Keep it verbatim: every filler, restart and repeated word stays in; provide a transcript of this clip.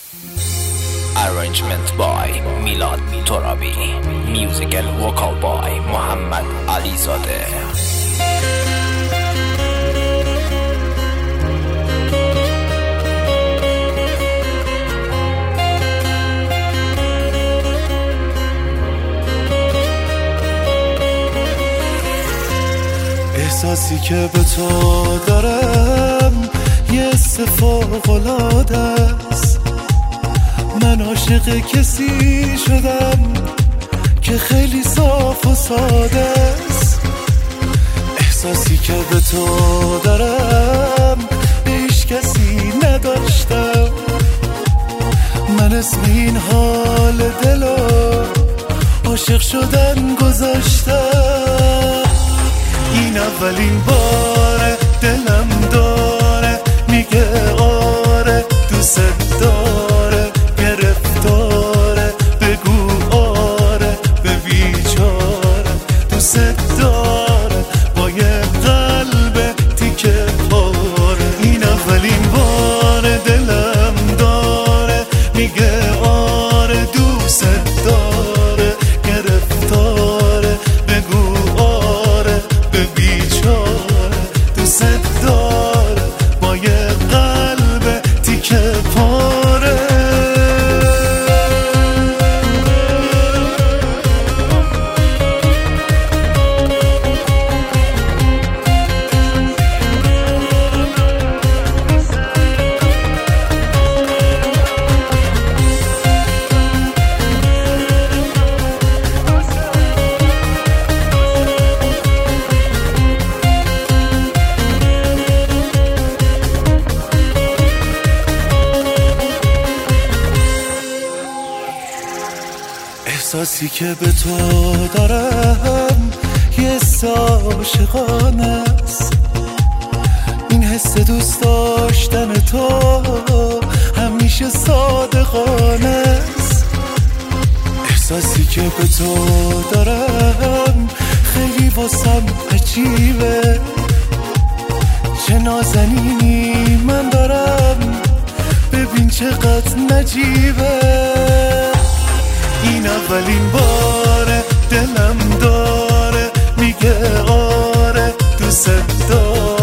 Arrangement by Milad Torabi. Musical vocal by محمد علیزاده. احساسی که به تو دارم یه فوق‌العاده است. من عاشق کسی شدم که خیلی صاف و ساده است. احساسی که به تو دارم هیچ کسی نداشتم. من اسم این حال دلو عاشق شدن گذاشتم. این اولین باره دلم داره میگه آره دوست داره، گرفتاره بگو آره به بیچاره. دوست داره با یه قلب تیکه پاره. این اولین باره دلم داره میگه آره دوست داره، گرفتاره بگو آره به بیچاره. دوست داره با یه قلب تیکه پاره. احساسی که به تو دارم یه حس عاشقانه است. این حس دوست داشتن تو همیشه صادقانه است. احساسی که به تو دارم خیلی واسم عجیبه. چه نازنینی من دارم ببین چقدر نجیبه. این اولین باره دلم داره میگه آره دوست داره.